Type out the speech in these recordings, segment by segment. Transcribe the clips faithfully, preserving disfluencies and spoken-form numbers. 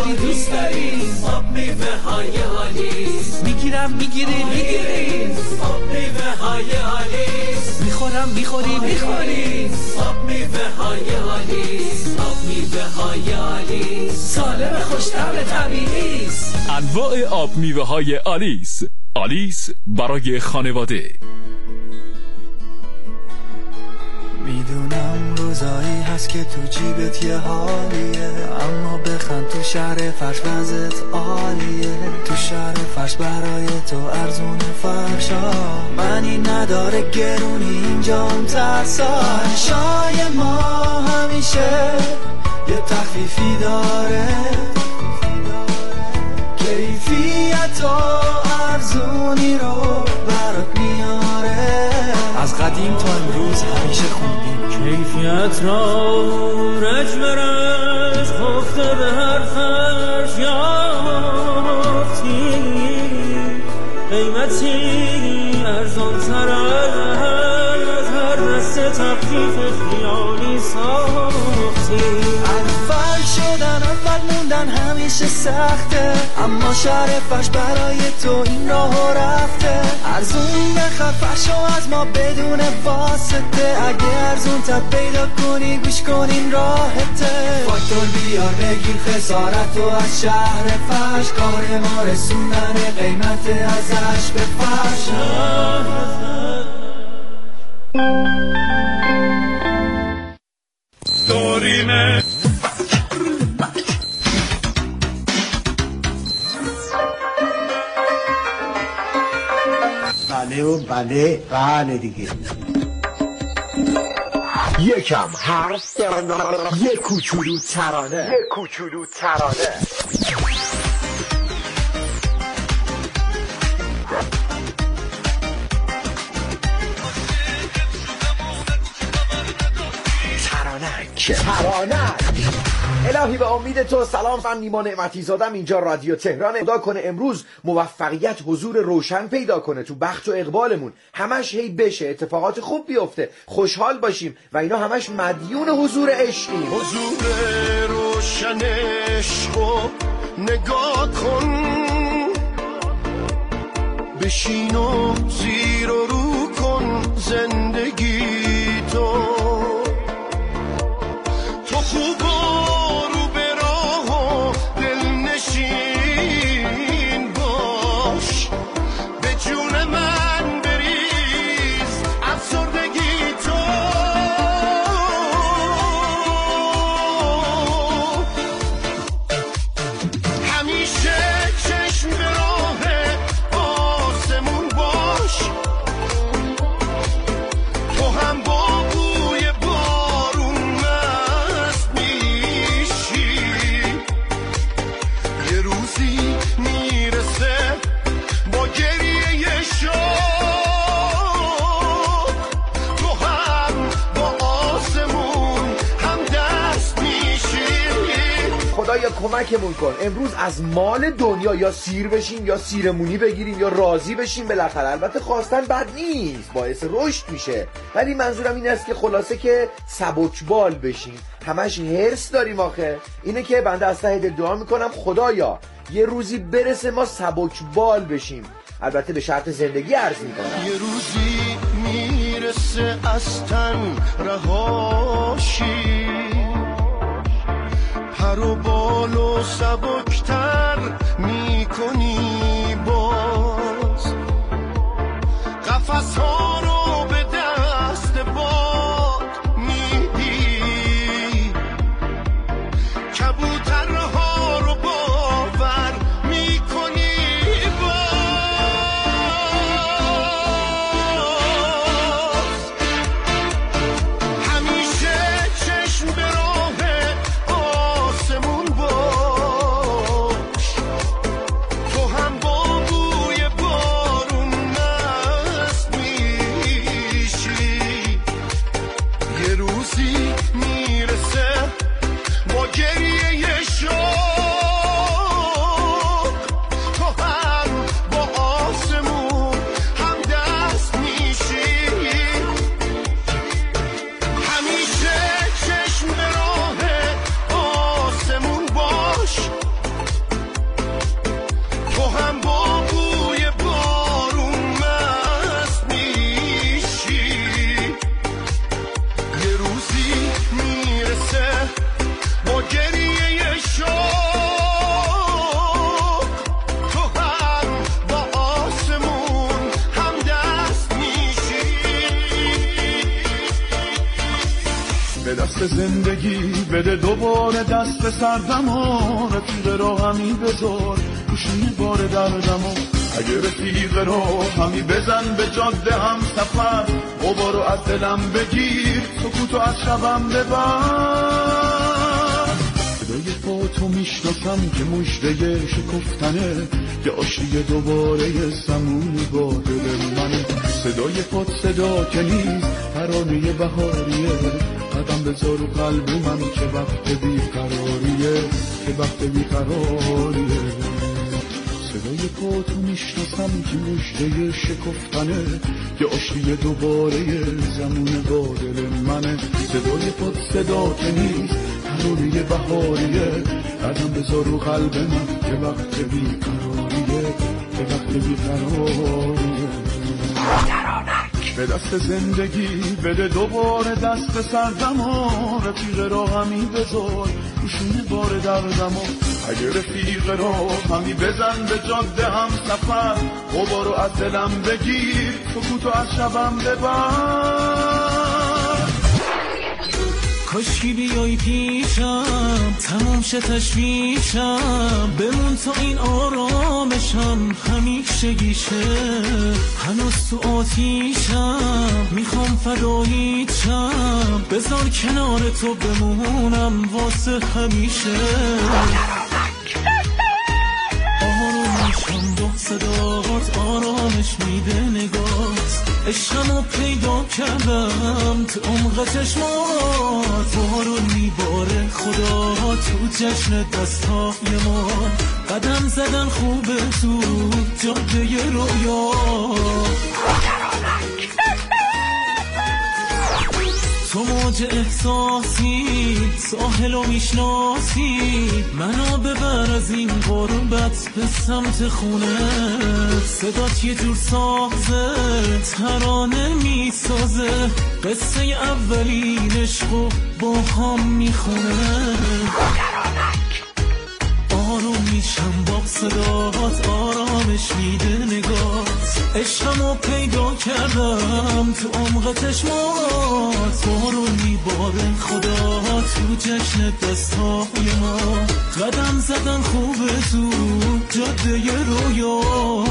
خیلی دوست داریم. آب میوه های آلیس، میگیرم میگیری میگیری. آب میوه های آلیس، میخورم میخوری میخوری. آب میوه های آلیس، آب میوه های آلیس، سالم خوش‌طعم طبیعی است. انواع آب میوه های آلیس. آلیس برای خانواده. میدونم روزایی هست که تو جیبت یه حالیه، اما بخند تو شهر فرش وضعت عالیه. تو شهر فرش برای تو ارزون فرشا، منی نداره گرونی اینجا اون ترسا. شای ما همیشه یه تخفیفی داره، کیفیت و ارزونی رو برات میاره. از قدیم تا امروز همیشه خوندیم کیفیت را رج برج خفته به هر فرش یافتی، قیمتی ارزان تر از هر دسته تخفیف خیالی ساختی. اول شدن اول موندن همیشه سخته، اما شهر فرش برای تو این راه رفته. ارزون بخر فرشو از ما بدون واسطه، اگه ارزون تر پیدا کنی گوش کن این راحته. فاکتور بیار بگیر خسارت و از شهر فرش، کار ما رسوندن قیمت ازش به فرش. دوریمه بله و بله بله دیگه. یکم حرف، یک کوچولو ترانه، یک کوچولو ترانه. ترانک ترانک. الهی به امید تو سلام، من نیما نعمتی زادم، اینجا رادیو تهران. خدا کنه امروز موفقیت حضور روشن پیدا کنه تو بخت و اقبالمون، همش هی بشه، اتفاقات خوب بیفته، خوشحال باشیم و اینا همش مدیون حضور عشقیم. حضور روشن عشقو نگاه کن، بشین و زیر و رو کن زندگی تو. تو خوب خدایا کمکمون کن امروز از مال دنیا یا سیر بشیم یا سیرمونی بگیریم یا راضی بشیم. بالاخره البته خواستن بد نیست، باعث رشد میشه، ولی منظورم این است که خلاصه که سبکبال بشیم. همش هرس داریم آخه. اینه که بنده از ته دل دعا میکنم خدایا یه روزی برسه ما سبکبال بشیم، البته به شرط زندگی عرض میکنم. یه روزی میرسه از تن رهاشی، پر و بال و سبکتر میکنی باز، قفس ها رو به دست باد میدی، کبوترها رو باور میکنی باز. همیشه چشم به راه آسمون باش، زندگی بده دوباره دست سردم و رفیق را همی بذار گوشی بار دردم و اگه رفیق را همی بزن به جاده هم سفر غبارو از دلم بگیر سکوتو از شبم ببر صدای پاتو میشناسم که مژده شکفتنه که آشتی دوباره زمون با دل منه صدای پات صدا که نیست ترانه بهاریه قدم بذار و قلب من که وقت بیقراریه که وقت بیقراریه صدای پاتو میشناسم که مژده شکفتنه که آشتی دوباره زمون با دل منه صدای پات صدا که نیست ترانه بهاریه قدم بذار و قلب من که وقت بیقراریه که وقت بیقراریه به دست زندگی بده دوباره دست سردم و رفیق را همی بذار گوشونه بار دردم و اگه رفیق را همی بزن به جاده هم سفر غبارو از دلم بگیر سکوتو از شبم ببر کاشکی بیای پیشم تمام شه تشویشم بمون تا این آرامشم همیشگیشه هنوز تو آتیشم میخوام فداییشم بذار کنار تو بمونم واسه همیشه آرومشم با صدات آرامش میده نگات عشقمو پیدا کردم تو عمق چشمات بارون میباره خدا تو جشن دستای ما قدم زدن خوبه تو جاده رویا تو موج احساسی ساحلو میشناسی منو ببر از این غربت به سمت خونه صدات یه جور سازه ترانه میسازه قصه اولین عشقو با هم میخونه آروم میشم با صدات آرامش میده نگات عشقمو پیدا کردم تو عمق چشمات بارون میباره خدا تو جشن دستای ما قدم زدن خوبه تو جاده رویا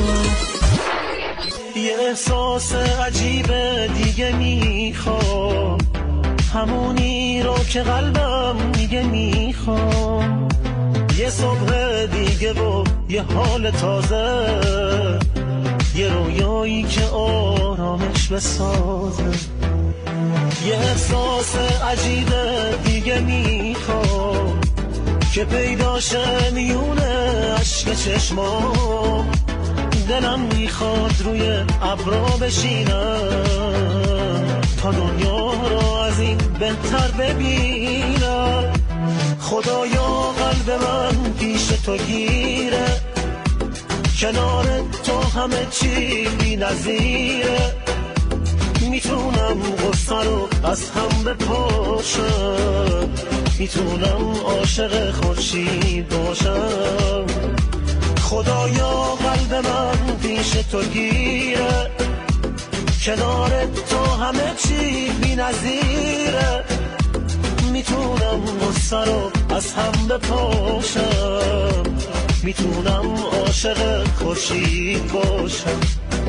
یه احساس عجیبه دیگه میخوام همونی رو که قلبم دیگه میخوام یه صبح دیگه و یه حال تازه یه رویایی که آرامش بسازه یه احساس عجیبه دیگه میخوام که پیداشه میونه عشق چشمام دلم میخواد روی ابرا بشینم تا دنیا رو از این بهتر ببینم خدایا قلب من پیش تو گیره کنار تو همه چی بی نظیره میتونم غصه رو از هم بپاشم میتونم عاشق خورشید باشم خدایا قلب من پیش تو گیره کنار تو همه چی بی نظیره میتونم غصه رو از هم بپاشم میتونم عاشق خورشید باشم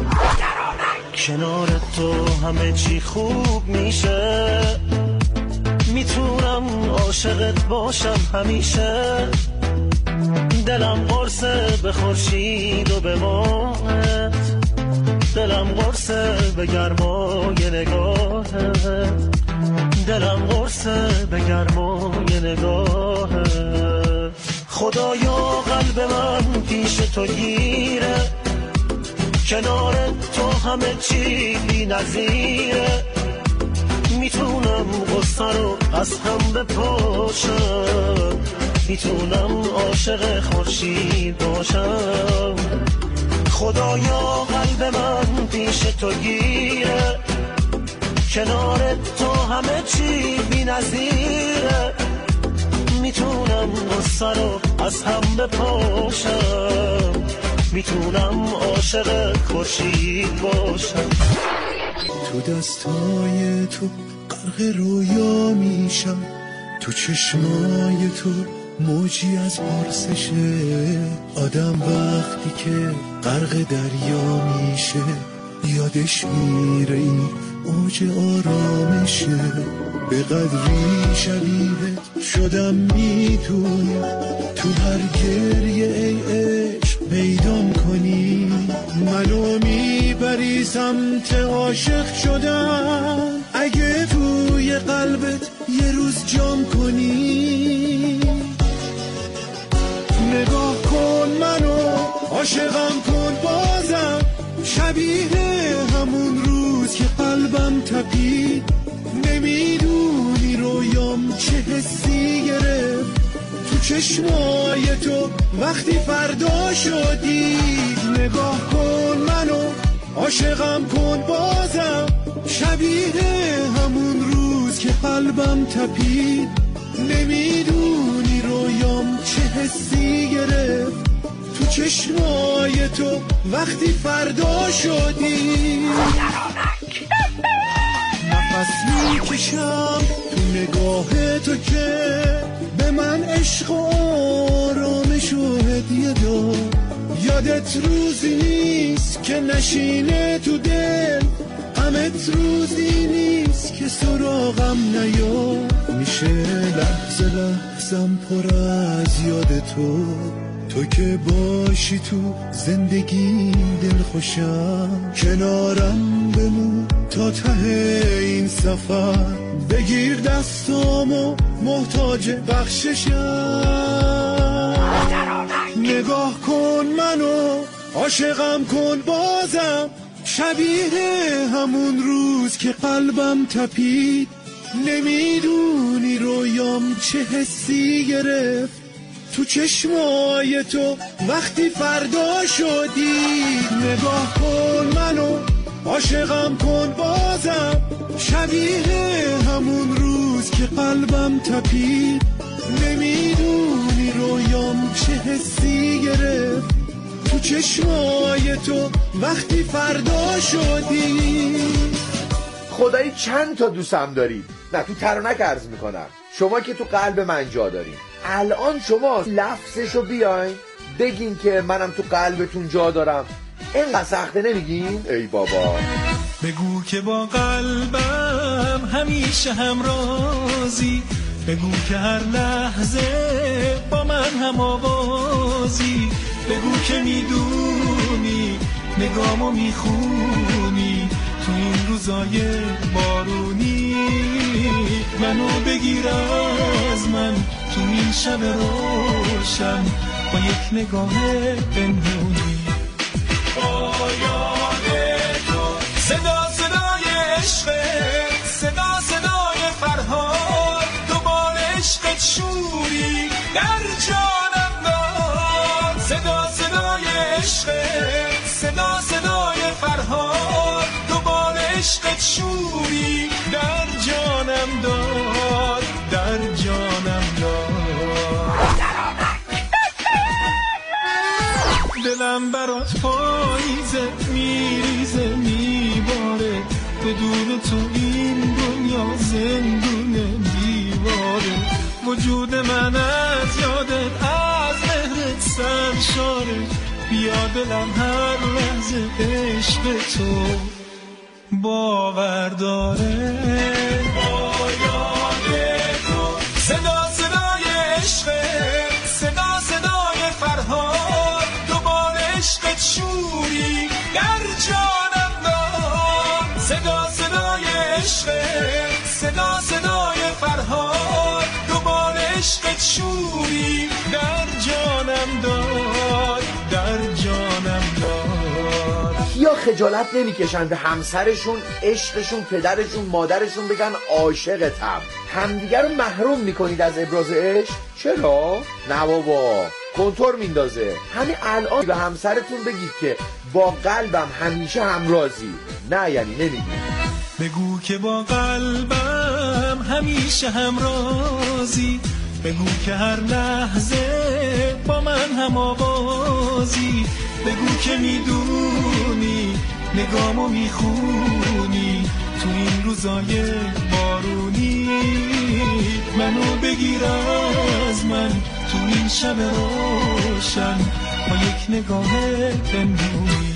کنار تو همه چی خوب میشه میتونم عاشقت باشم همیشه دلم قرصه به خورشید و به ماهت دلم قرصه به گرمای نگاهت دلم قرصه به گرمای نگاهت خدایا قلب من پیش تو گیره کنار تو همه چی بی نظیره میتونم غصه رو از هم بپاشم میتونم عاشق خورشید باشم خدایا قلب من پیش تو گیره کنار تو همه چی بی نظیره میتونم غصه رو از هم بپاشم میتونم عاشق خورشید باشم تو دستای تو غرق رویا میشم تو چشمای تو موجی از پرسشه، آدم وقتی که غرق دریا میشه یادش میره این اوج آرامشه. به قدری شبیهت شدم میتونی تو هر گریه ای عشق پیدام کنی، منو میبری سمت عاشق شدن اگه توی قلبت یه روز جام کنی. نگاه کن منو عاشقم کن بازم، شبیه همون روز که قلبم تپید. نمیدونی رویام چه حسی گرفت تو چشمای تو وقتی فردا شدید. نگاه کن منو عاشقم کن بازم، شبیه همون روز که قلبم تپید. نمیدونی رویام چه حسی گرفت تو چشمای تو وقتی فردا شدی. نفس میکشم تو نگاه تو که به من عشق و آرامش و هدیه داد. یادت روزی نیست که نشینه تو دل، غمت روزی نیست که سراغم نیاد. میشه لحظه لحظم پر از یاد تو، تو که باشی تو زندگی دل خوشم. کنارم بمون تا ته این سفر، بگیر دستامو محتاج بخششم. نگاه کن منو عاشقم کن بازم، شبیه همون روز که قلبم تپید. نمیدونی رویام چه حسی گرفت تو چشمای تو وقتی فردا شدی. نگاه کن منو عاشقم کن بازم، شبیه همون روز که قلبم تپید. نمیدونی رویام چه حسی گرفت تو چشمای تو وقتی فردا شدی. خدایی چند تا دوستم دارید؟ نه تو ترانک عرض میکنم، شما که تو قلب من جا دارین، الان شما لفظشو بیاین بگین که منم تو قلبتون جا دارم. اینقدر سخته نمیگین؟ ای بابا بگو که با قلبم همیشه همرازی، بگو که هر لحظه با من هم آوازی. بگو که میدونی نگامو میخونی تو این روزای بارونی. منو بگیر از من تو این شب روشن با یک نگاه پنهونی. با یاد تو صدا صدای عشق، صدا صدای فرهاد، دوبار عشقت شوری در جانم داد. صدا صدای عشق، صدا صدای فرهاد، دوبار عشقت شوری در جانم داد، در جانم داد. دلم برات پاییزه میریزه میباره، بدون تو این دنیا زندونه دیواره. وجود من از یادت از مهرت سرشاره، بیا دلم هر لحظه عشق تو باور داره. با یاد تو صدا صدای عشق، صدا صدای فرهاد، دوبار عشقت شوری در جانم داد. صدا صدای عشق، صدا صدای فرهاد، دوبار عشقت شوری در جانم داد، در جانم داد. یا خجالت نمیکشن به همسرشون، عشقشون، پدرشون، مادرشون بگن عاشقتم؟ همدیگر رو محروم میکنید از ابراز عشق. چرا؟ نه بابا، کنتور میندازه. همین الان به همسرتون بگید که با قلبم همیشه همرازی. نه یعنی نمیگید. بگو که با قلبم همیشه همرازی، بگو که هر لحظه با من هم آوازی. بگو که میدونی نگامو میخونی تو این روزای بار بارونی منو بگیر از من تو این شب روشن با یک نگاه پنهونی.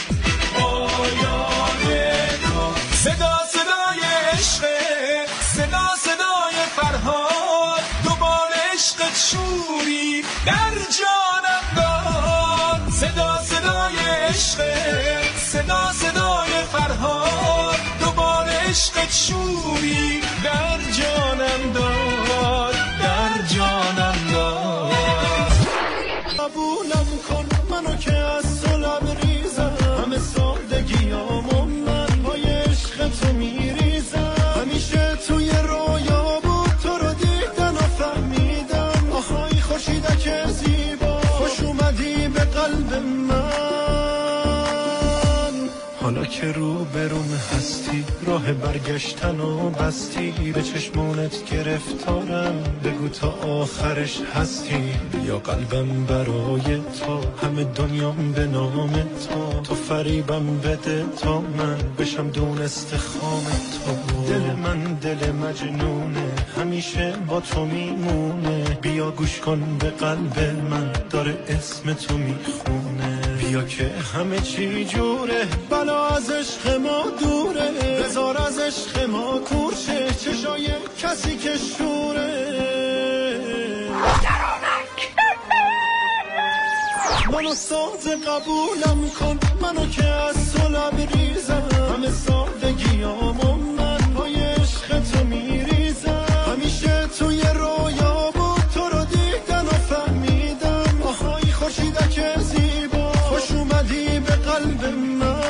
صدا صدای عشق، صدا صدای فرهاد، دوباره عشقت شوری در جانم داد. صدا صدای عشق، صدا صدای فرهاد، دوباره عشقت شوری در جانم داد، در جانم داد. قبولم کن منو که از تو لبریزم، همه سادگیامو من پای عشق تو میریزم. همیشه توی رویا بود تو رو دیدن و فهمیدم. آهای خورشیدک زیبا خوش اومدی به قلب من. حالا که رو بروم هستی راه برگشتن و بستی، به چشمونت گرفتارم بگو تا آخرش هستی. یا قلبم برای تو همه دنیام به نام تو، تو فریبم بده تا من بشم دونست خام تو. دل من دل مجنونه همیشه با تو میمونه، بیا گوش کن به قلب من داره اسم تو میخونه. بیا که همه چی جوره بلا از عشق ما دوره، بذار از عشق ما کورشه چشای کسی که شوره. ترانک منو ساز قبولم کن منو که از تو لبریزم، همه سادگیامو من پای عشق تو میریزم. همیشه توی رویا بود تو رو دیدن و فهمیدم. آهای خورشیدک زیبا خوش اومدی به قلب من.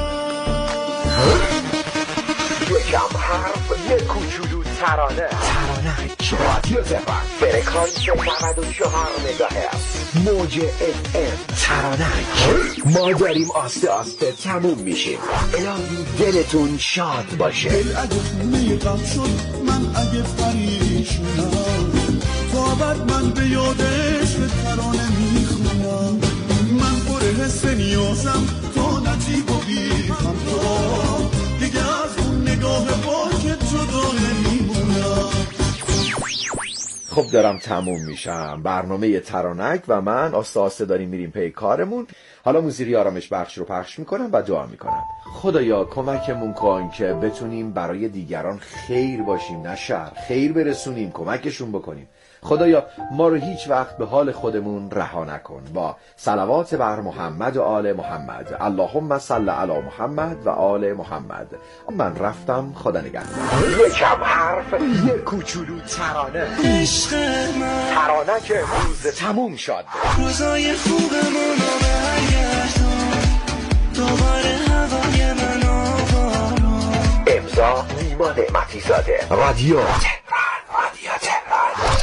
یکم حرف یک کوچولو ترانه ترانک رادیو تهران فرکانس نود و چهار مگاهرتز موج اف ام. ترانک ما داریم آسته آسته تموم میشیم. الهی دلتون شاد باشه. دل اگه خونه غم شد من اگه پریشونم، تا بعد من به یادش به ترانه میخونم. من پر حس نیازم تا نتیب و بیخم تا دیگه از اون نگاه پاکت جدا نمیمونم. خب دارم تموم میشم. برنامه ترانک و من آسته آسته داریم میریم پی کارمون. حالا موسیقی آرامش بخش رو پخش میکنم و دعا میکنم. خدایا کمکمون کن که بتونیم برای دیگران خیر باشیم نه شر، خیر برسونیم، کمکشون بکنیم. خدایا ما رو هیچ وقت به حال خودمون رها نکن. با صلوات بر محمد و آل محمد. اللهم صل علی محمد و آل محمد. من رفتم، خدا نگهدار. یکم حرف یک کوچولو ترانه. عشق من ترانه که روز تموم شد. روزای خوبمون رو برگردون، دوباره هوای من آوارون. امضا نیما نعمتی زاده. رادیو تهران. رادیو تهران.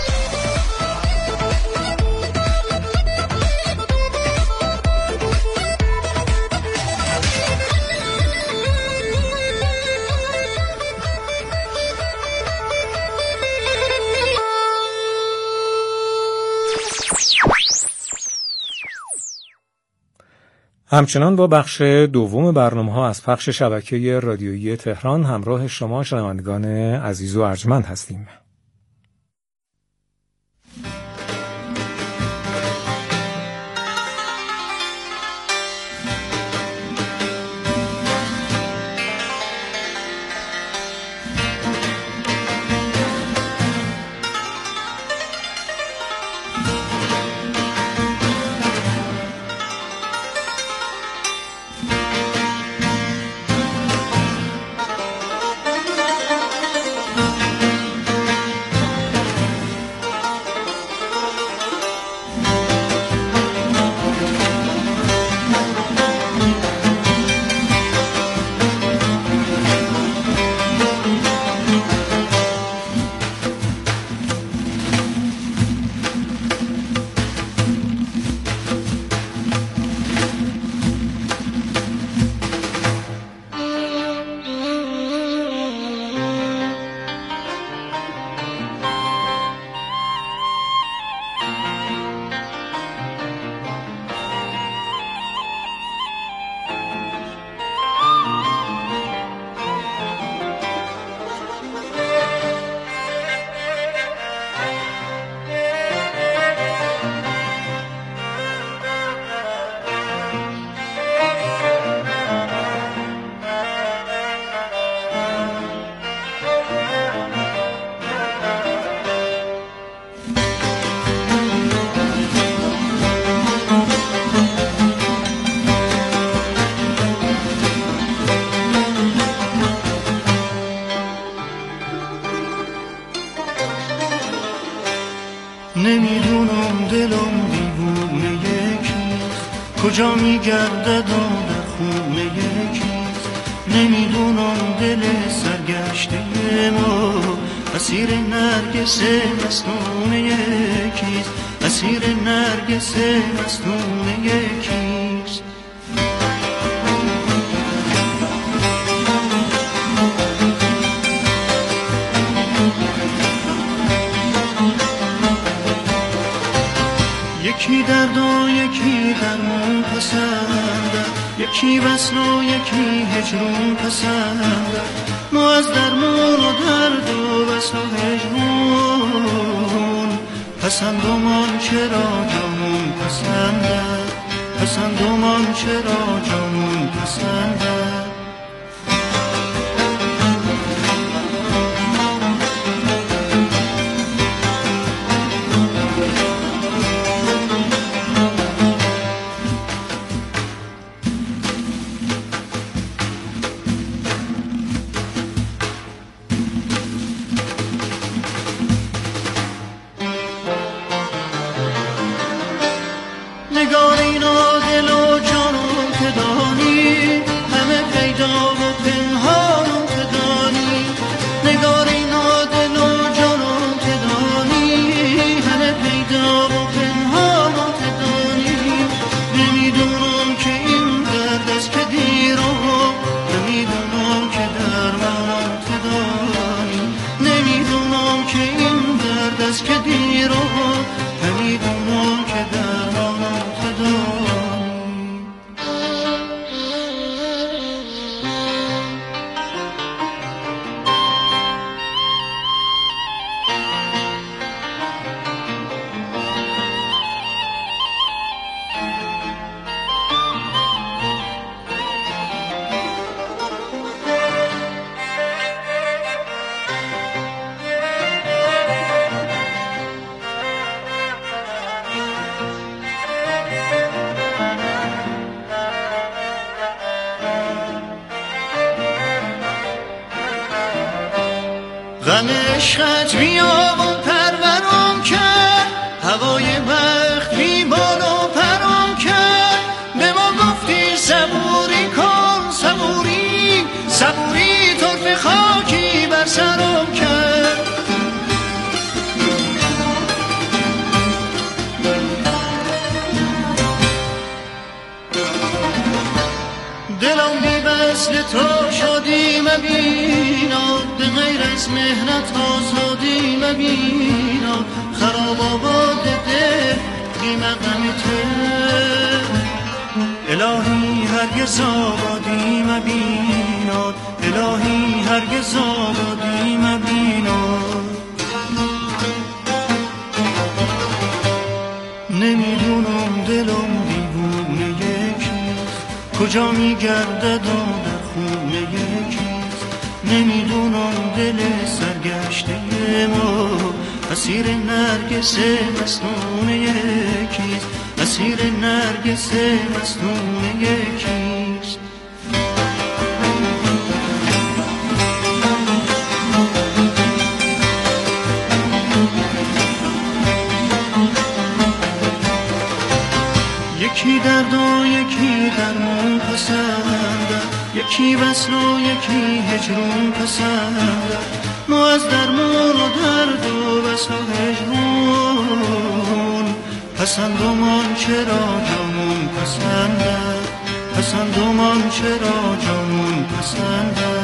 همچنان با بخش دوم برنامه‌ها از پخش شبکه رادیویی تهران همراه شما شنوندگان عزیز و ارجمند هستیم. کجا میگردد و در خونه یکیست. نمیدونم دل سرگشته ما اسیر نرگس مستون یکیست. اسیر نرگس مستون یکیست. یکی درد و یکی درمون پسنده، یکی وصل و یکی هجرون پسنده. ما از درمون و درد و وصل و هجرون پسندمان چرا جامون پسنده. پسندمان چرا جامون پسنده. غم عشقت بیام و پرورم کرد، هوای بخت بیبال و پرم کرد. به ما گفتی صبوری کن صبوری، صبوری طرف خاکی بر سرم کرد. دلم بی وصل تو شادی مبینا، به غیر از مهنت آزادی مبینا. خراب آباد دل بی مقامته، الهی هرگز آبادی مبینا. الهی هرگز آبادی مبینا. نمیدونم دلم دیوونه یکیست، کجا میگردد و در خونه یکیست. نمیدونم دل سرگشته ما اسیر نرگس مستون یکیست. اسیر نرگس مستون یکیست. یکی درد و یکی درمون پسنده، یکی وصل و یکی هجرون پسنده. ما از درمون و درد و وصل و هجرون پسندمان چرا جامون پسنده. پسندمان چرا جامون پسنده.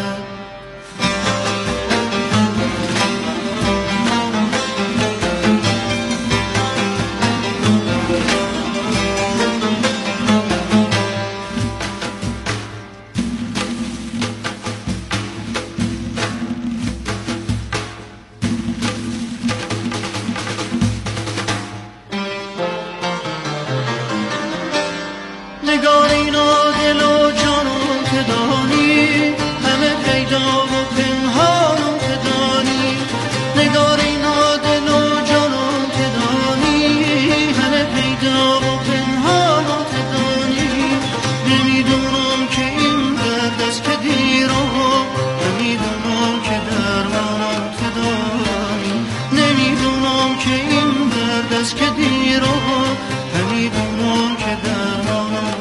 نگارینا دل و جانم که دانی، همه پیدا و پنهانم که دانی. نگارینا دل و جانم که دانی، همه پیدا و پنهانم که دانی. نمیدونم که این درد است که دیرم، نمیدونم که درمانم که دانی. نمیدونم که این درد است که دیرم، نمیدونم که درمانم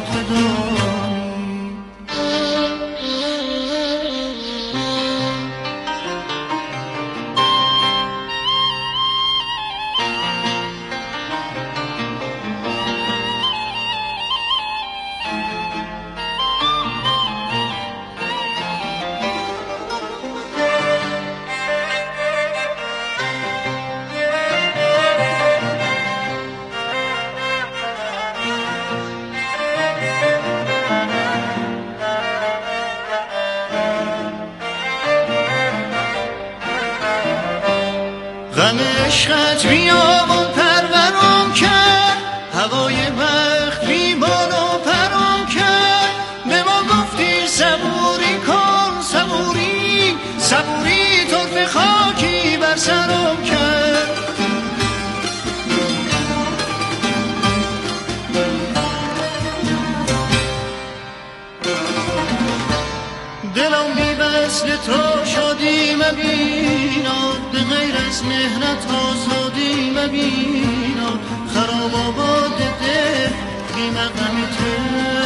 همه عشقت بیامون پرورم کرد، هوای بخت بی بالا پرم کرد. به ما گفتی صبوری کن صبوری، صبوری طرف خاکی بر سرم کرد. دلم بی وصل تو شدی مبینا، به غیر از مهنت آزادی مبینا. خراب آباد دل بی مقامته،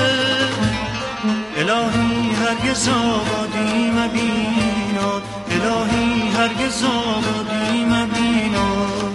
الهی هرگز آبادی مبینا، الهی هرگز آبادی مبینا.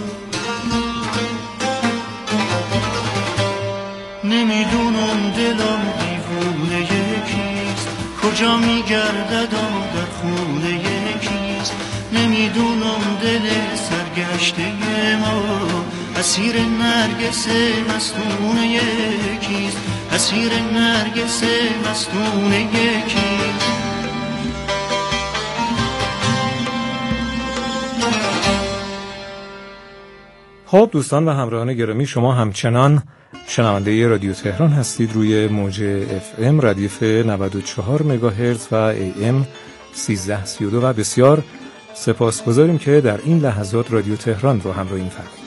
نمیدونم دلم دیوونه یکیست، کجا میگردد در خونه کیست. نمیدونم دل سرگشته ما اسیر نرگس مستونه یکیست، اسیر نرگس مستونه یکیست. خب دوستان و همراهان گرامی، شما همچنان شنونده رادیو تهران هستید روی موج اف ام ردیف نود و چهار مگاهرتز و ای ام سیزده سی و دو و بسیار سپاسگزاریم که در این لحظات رادیو تهران رو همراهی می‌فرمایید.